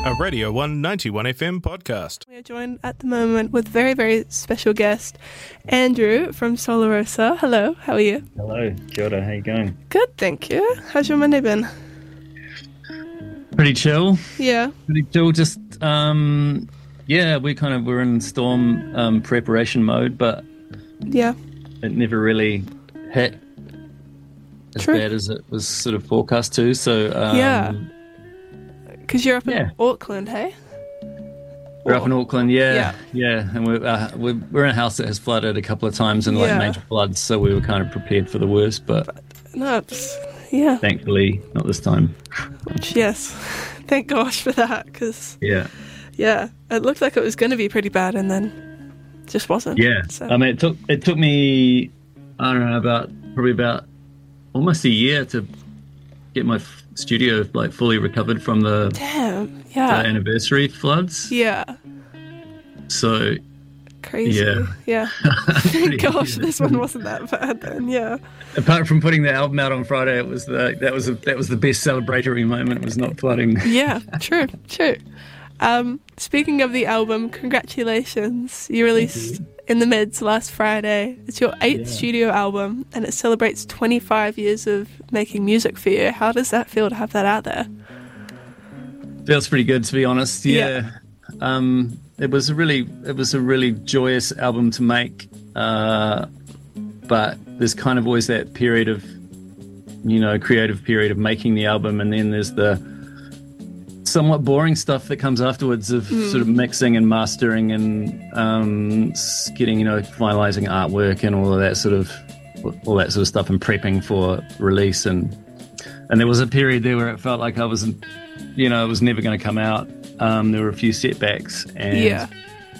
a Radio 191 FM podcast. We are joined at the moment with very, very special guest, Andrew from Solarosa. Hello, how are you? Hello, kia ora, how you going? Good, thank you. How's your Monday been? Pretty chill. Yeah. Pretty chill, just, we're in storm preparation mode, but yeah, it never really hit as bad as it was sort of forecast to, so... yeah. Because you're up in Auckland, hey? We're up in Auckland, yeah, and we're in a house that has flooded a couple of times in major floods, so we were kind of prepared for the worst, but no, thankfully not this time. Yes, thank gosh for that, because it looked like it was going to be pretty bad, and then just wasn't. Yeah, so. I mean, it took me, I don't know, probably about almost a year to get my studio like fully recovered from the anniversary floods. Yeah. So crazy. Yeah. Thank gosh, this one wasn't that bad then. Yeah. Apart from putting the album out on Friday, that was the best celebratory moment. Was not flooding. Yeah. True. Speaking of the album, congratulations! You released In the Mids last Friday. It's your 8th studio album, and it celebrates 25 years of making music for you. How does that feel to have that out there? Feels pretty good, to be honest. Yeah. It was a really joyous album to make, but there's kind of always that period of, creative period of making the album, and then there's the somewhat boring stuff that comes afterwards of sort of mixing and mastering and getting, finalizing artwork and all that sort of stuff and prepping for release. And there was a period there where it felt like I wasn't, it was never going to come out. There were a few setbacks, and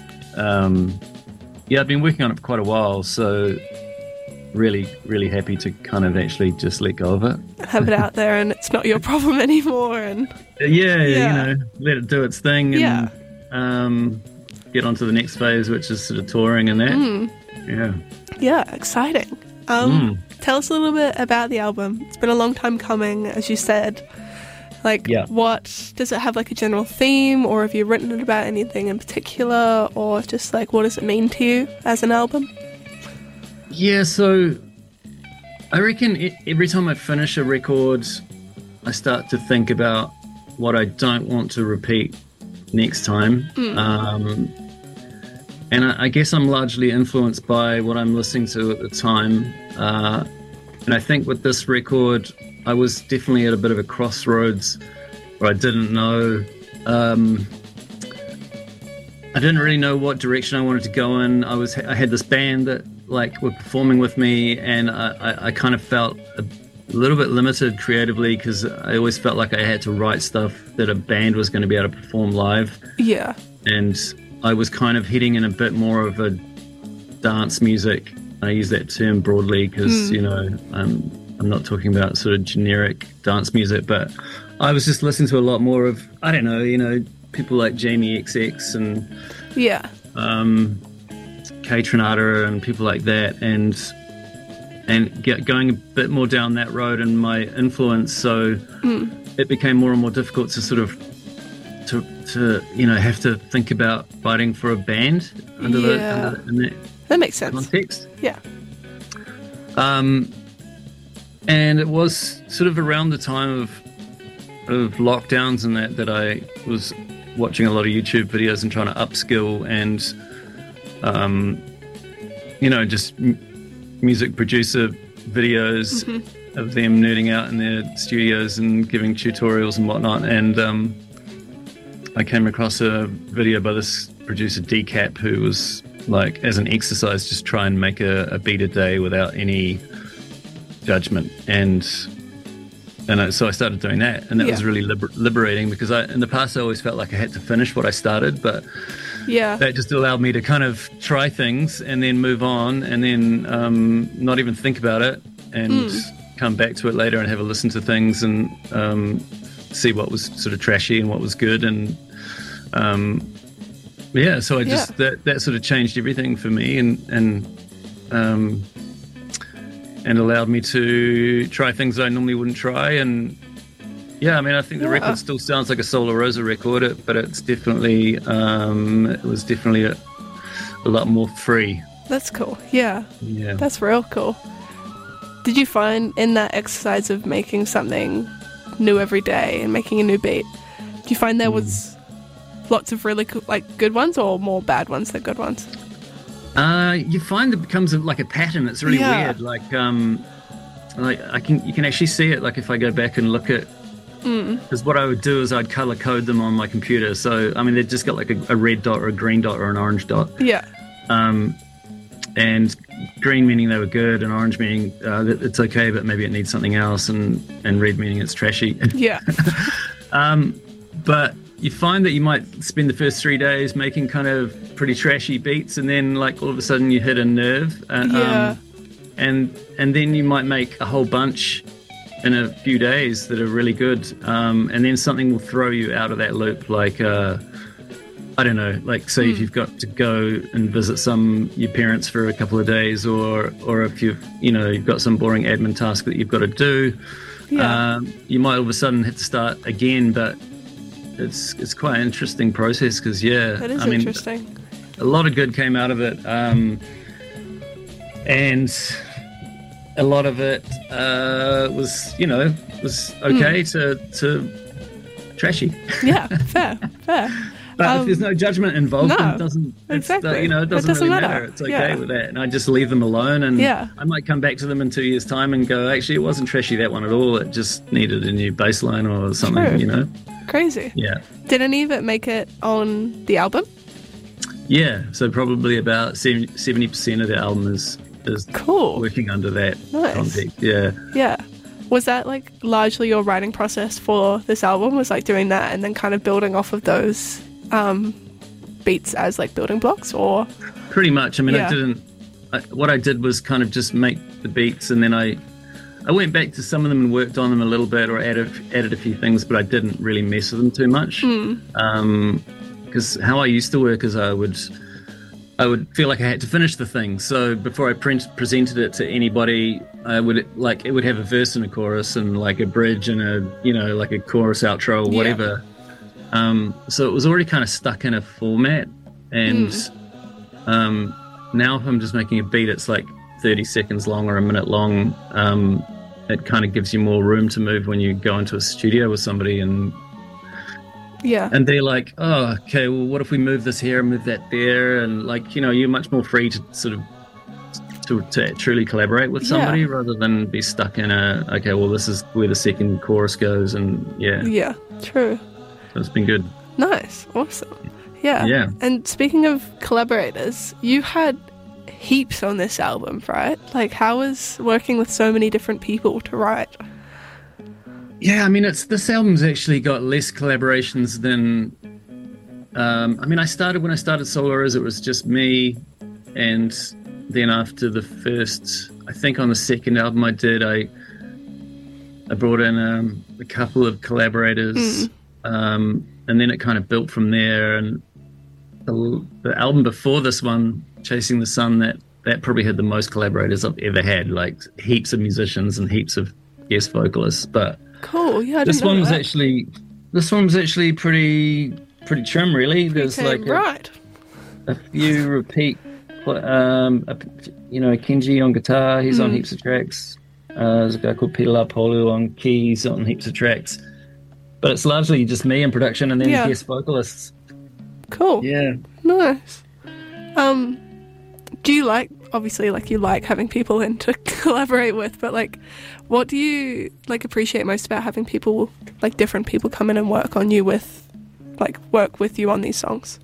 I've been working on it for quite a while, so really, really happy to kind of actually just let go of it. Have it out there, and it's not your problem anymore, and let it do its thing, and get on to the next phase, which is sort of touring and that. Exciting. Tell us a little bit about the album. It's been a long time coming, as you said. What does it have, like a general theme, or have you written it about anything in particular, or just like what does it mean to you as an album? Yeah, so I reckon every time I finish a record, I start to think about what I don't want to repeat next time. And I guess I'm largely influenced by what I'm listening to at the time. And I think with this record, I was definitely at a bit of a crossroads where I didn't know... I didn't really know what direction I wanted to go in. I had this band that were performing with me, and I kind of felt a little bit limited creatively because I always felt like I had to write stuff that a band was going to be able to perform live. Yeah. And I was kind of heading in a bit more of a dance music. I use that term broadly because, I'm not talking about sort of generic dance music, but I was just listening to a lot more of, I don't know, people like Jamie XX and Kay Trinata and people like that, and going a bit more down that road and my influence. So it became more and more difficult to sort of to have to think about fighting for a band in that makes sense context. Yeah. And it was sort of around the time of lockdowns and that I was watching a lot of YouTube videos and trying to upskill and just music producer videos of them nerding out in their studios and giving tutorials and whatnot. And I came across a video by this producer Decap, who was like, as an exercise, just try and make a beat a day without any judgment. And so I started doing that, and that was really liberating, because in the past I always felt like I had to finish what I started, but that just allowed me to kind of try things and then move on, and then not even think about it, and come back to it later and have a listen to things and see what was sort of trashy and what was good. And so I just that sort of changed everything for me, and allowed me to try things that I normally wouldn't try, and Yeah, I mean, I think the record still sounds like a Solar Rosa record, but it's definitely, it was definitely a lot more free. That's cool. Yeah. Yeah. That's real cool. Did you find in that exercise of making something new every day and making a new beat, do you find there was lots of really cool, like good ones or more bad ones than good ones? You find it becomes like a pattern. It's really weird. Like you can actually see it. Like if I go back and look at, because what I would do is I'd color code them on my computer. So I mean, they've just got like a red dot or a green dot or an orange dot. Yeah. And green meaning they were good, and orange meaning it's okay, but maybe it needs something else, and red meaning it's trashy. Yeah. But you find that you might spend the first 3 days making kind of pretty trashy beats, and then like all of a sudden you hit a nerve, and then you might make a whole bunch in a few days that are really good, and then something will throw you out of that loop, like I don't know, like say if you've got to go and visit your parents for a couple of days, or if you've got some boring admin task that you've got to do, you might all of a sudden have to start again. But it's quite an interesting process because that is interesting. A lot of good came out of it, and a lot of it was okay to trashy. Yeah, fair. But if there's no judgment involved, no, it doesn't. Exactly. It doesn't really matter. It's okay with that, and I just leave them alone. And I might come back to them in 2 years' time and go, actually, it wasn't trashy, that one at all. It just needed a new bass line or something. True. Crazy. Yeah. Did any of it make it on the album? Yeah. So probably about 70% of the album is cool. Working under that context. Yeah. Yeah. Was that like largely your writing process for this album? Was like doing that and then kind of building off of those beats as like building blocks, or? Pretty much. I mean, what I did was kind of just make the beats, and then I went back to some of them and worked on them a little bit, or added a few things, but I didn't really mess with them too much. Because how I used to work is I would feel like I had to finish the thing. So before I presented it to anybody, it would have a verse and a chorus and like a bridge and like a chorus outro or whatever. So it was already kind of stuck in a format. And now if I'm just making a beat, it's like 30 seconds long or a minute long. It kind of gives you more room to move when you go into a studio with somebody and they're like, oh, okay, well, what if we move this here and move that there? And like, you're much more free to sort of to truly collaborate with somebody rather than be stuck in okay, well, this is where the second chorus goes. And yeah, true. So it's been good. Nice. Awesome. Yeah. And speaking of collaborators, you had heaps on this album, right? Like, how was working with so many different people to write? Yeah, I mean, this album's actually got less collaborations than. When I started Solar Rosa, it was just me, and then after the first, I think on the second album I did, I brought in a couple of collaborators, and then it kind of built from there. And the album before this one, Chasing the Sun, that probably had the most collaborators I've ever had, like heaps of musicians and heaps of guest vocalists, but. Cool. Yeah, this one was actually pretty trim, really. There's like a few repeat. Kenji on guitar. He's on heaps of tracks. There's a guy called Peter Lapolu on keys on heaps of tracks. But it's largely just me in production and then guest vocalists. Cool. Yeah. Nice. Do you obviously you like having people in to collaborate with, but like what do you appreciate most about having people, like different people, come in and work with you on these songs?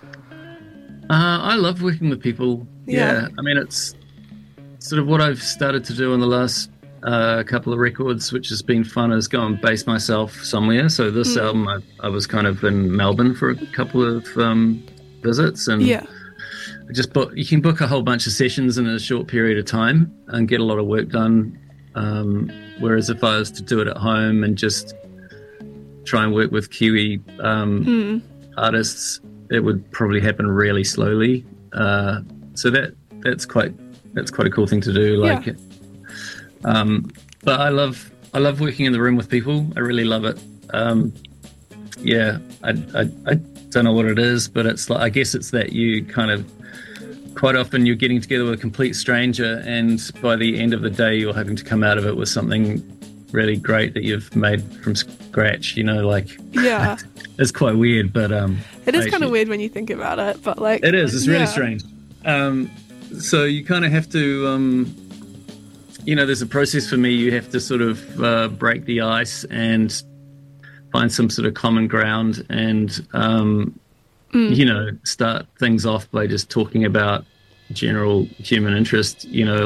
I love working with people. Yeah. I mean, it's sort of what I've started to do in the last couple of records, which has been fun, is go and base myself somewhere. So this album, I was kind of in Melbourne for a couple of visits, and you can book a whole bunch of sessions in a short period of time and get a lot of work done. Whereas if I was to do it at home and just try and work with Kiwi artists, it would probably happen really slowly. So that's quite a cool thing to do. But I love I love working in the room with people. I really love it. Yeah, I don't know what it is, but it's like, I guess it's that you kind of, quite often you're getting together with a complete stranger, and by the end of the day you're hoping to come out of it with something really great that you've made from scratch, like. Yeah. It's quite weird, but it is kind of weird when you think about it, but like it is. It's really strange. So you kind of have to, there's a process for me. You have to sort of break the ice and find some sort of common ground, and start things off by just talking about general human interest.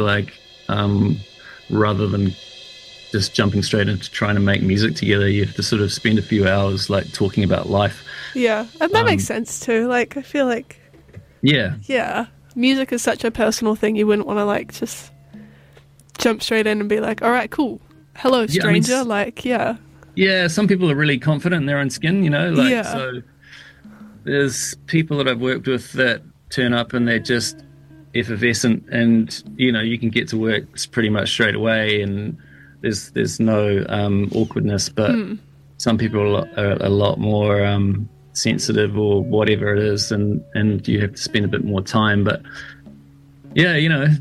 Rather than just jumping straight into trying to make music together, you have to sort of spend a few hours like talking about life. Yeah, and that makes sense too. Like, I feel like yeah, music is such a personal thing. You wouldn't want to like just jump straight in and be like, all right, cool, hello stranger. Yeah, some people are really confident in their own skin, so there's people that I've worked with that turn up and they're just effervescent, and you can get to work pretty much straight away, and there's no awkwardness, but some people are a lot more sensitive or whatever it is, and you have to spend a bit more time. But yeah,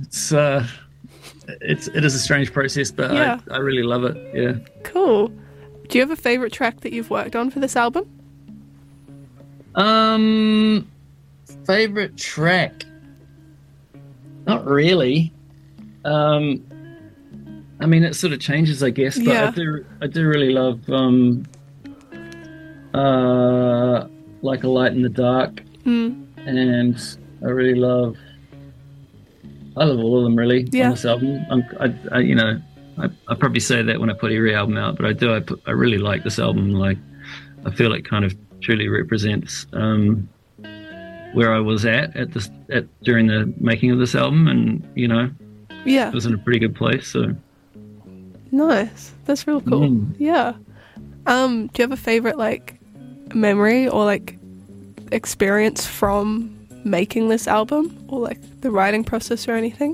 it is a strange process, but I really love it. Yeah. Cool. Do you have a favorite track that you've worked on for this album? Favorite track? Not really. I mean, it sort of changes, I guess, but I do really love Like a Light in the Dark, and I love all of them really on this album. I probably say that when I put every album out, but I really like this album. Like, I feel it kind of truly represents where I was at during the making of this album, and it was in a pretty good place. So nice, that's real cool. Yeah. Do you have a favorite like memory or like experience from making this album, or like the writing process or anything?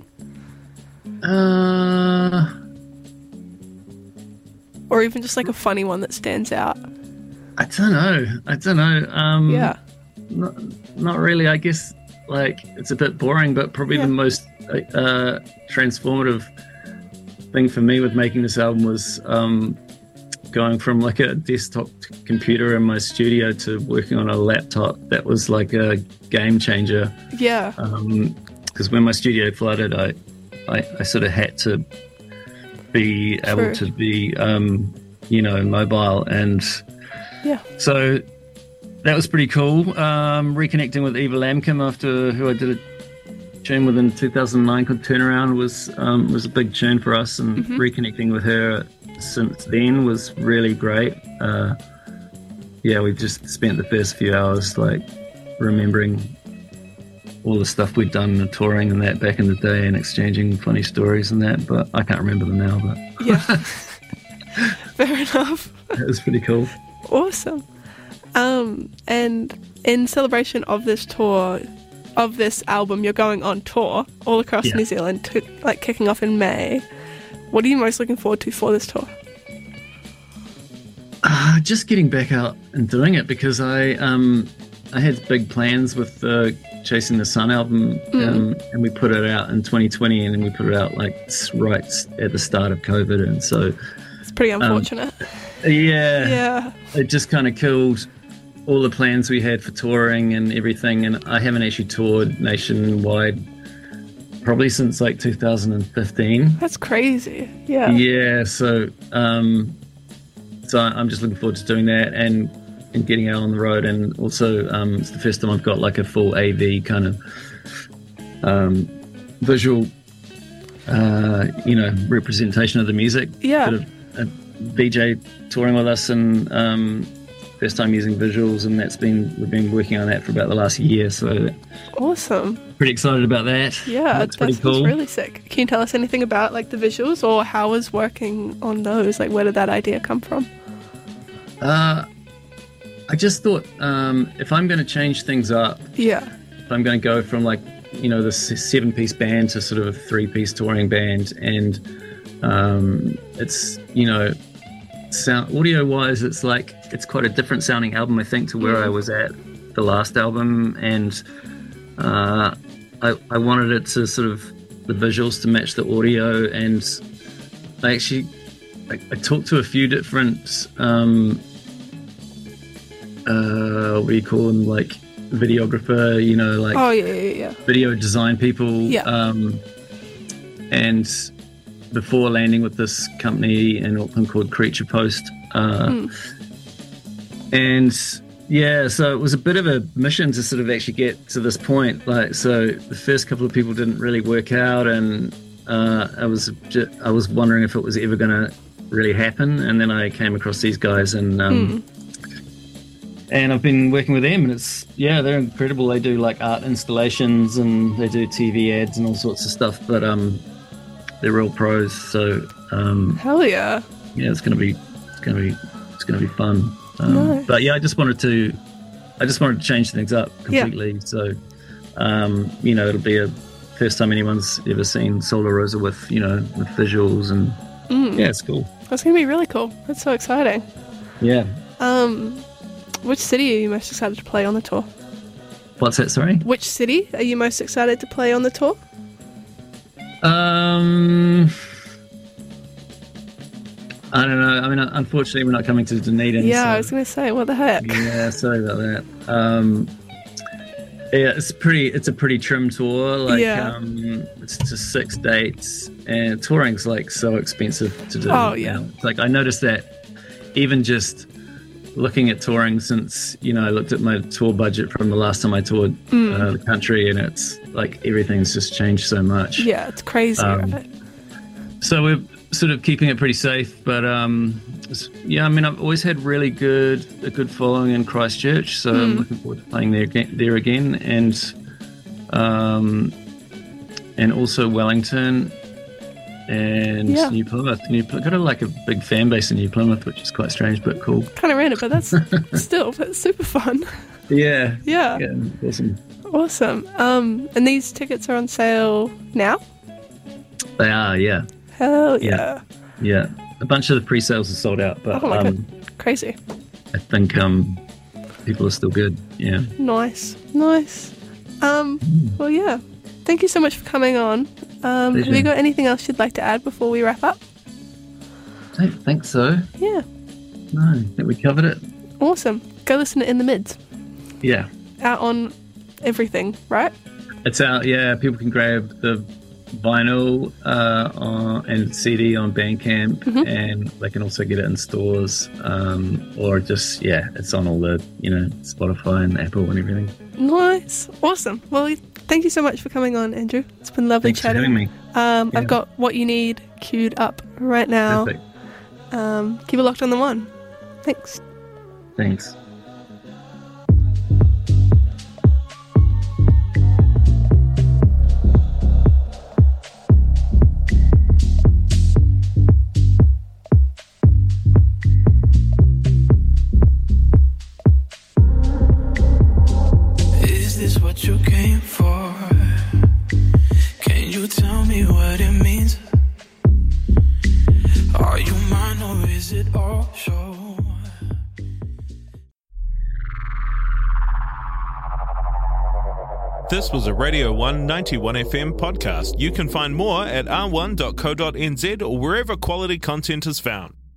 Or even just like a funny one that stands out? I don't know. Yeah. Not really. I guess like it's a bit boring, but probably the most transformative thing for me with making this album was going from like a desktop computer in my studio to working on a laptop. That was like a game changer. Yeah. Because when my studio flooded, I sort of had to be able to be mobile, and so that was pretty cool. Reconnecting with Eva Lamkin, after who I did a tune with in 2009 called Turnaround, was a big tune for us, and reconnecting with her since then was really great. We've just spent the first few hours like remembering all the stuff we'd done in the touring and that back in the day, and exchanging funny stories and that, but I can't remember them now. But yeah. Fair enough. It was pretty cool. Awesome. And in celebration of this tour, of this album, you're going on tour all across New Zealand, kicking off in May. What are you most looking forward to for this tour? Just getting back out and doing it, because I had big plans with the Chasing the Sun album, and we put it out in 2020, and then we put it out like right at the start of COVID, and so it's pretty unfortunate. It just kind of killed all the plans we had for touring and everything, and I haven't actually toured nationwide probably since like 2015. That's crazy. So I'm just looking forward to doing that and getting out on the road, and also it's the first time I've got like a full AV kind of visual representation of the music. Bit of a DJ touring with us, and first time using visuals, and we've been working on that for about the last year, so awesome. Pretty excited about that. That's pretty cool. That's really sick. Can you tell us anything about like the visuals, or how was working on those? Like, where did that idea come from? I just thought if I'm going to change things up, if I'm going to go from like the 7-piece band to sort of a 3-piece touring band, and it's audio wise, it's quite a different sounding album, I think, to where I was at the last album, and I wanted it to sort of the visuals to match the audio, and I talked to a few different what do you call them, like videographer, video design people, and before landing with this company in Auckland called Creature Post, and so it was a bit of a mission to sort of actually get to this point. So the first couple of people didn't really work out, and I was wondering if it was ever going to really happen. And then I came across these guys, and I've been working with them, and they're incredible. They do like art installations, and they do TV ads and all sorts of stuff. But they're real pros. So hell yeah, it's gonna be fun. Nice. But I just wanted to change things up completely. Yeah. So it'll be a first time anyone's ever seen Solar Rosa with visuals, and it's cool. That's gonna be really cool. That's so exciting. Yeah. Which city are you most excited to play on the tour? What's that, sorry? Which city are you most excited to play on the tour? I don't know. I mean, unfortunately, we're not coming to Dunedin. Yeah, so, I was going to say, what the heck? Yeah, sorry about that. It's a pretty trim tour. It's just 6 dates, and touring's so expensive to do. Oh yeah. I noticed that even just looking at touring since I looked at my tour budget from the last time I toured the country, and it's everything's just changed so much. Yeah, it's crazy, right? So we're sort of keeping it pretty safe, but I've always had a good following in Christchurch, so I'm looking forward to playing there again, and also Wellington and New Plymouth. Got a big fan base in New Plymouth, which is quite strange but cool. Kind of random, but that's super fun. Yeah. Awesome. And these tickets are on sale now? They are, yeah. Hell yeah. Yeah. A bunch of the pre-sales are sold out, but oh my God. Crazy. I think people are still good. Yeah. Nice. Well, yeah. Thank you so much for coming on. Have you got anything else you'd like to add before we wrap up? I don't think so. Yeah. No, I think we covered it. Awesome. Go listen to In the Mids. Yeah. Out on everything, right? It's out, yeah. People can grab the vinyl and CD on Bandcamp, and they can also get it in stores, or just it's on all the Spotify and Apple and everything. Nice. Awesome. Well, thank you so much for coming on, Andrew. It's been lovely chatting. Thanks for having me. I've got What You Need queued up right now. Perfect. Keep it locked on the one. Thanks. You came for? Can you tell me what it means? Are you mine or is it all show? This was a Radio 1 91 FM podcast. You can find more at r1.co.nz or wherever quality content is found.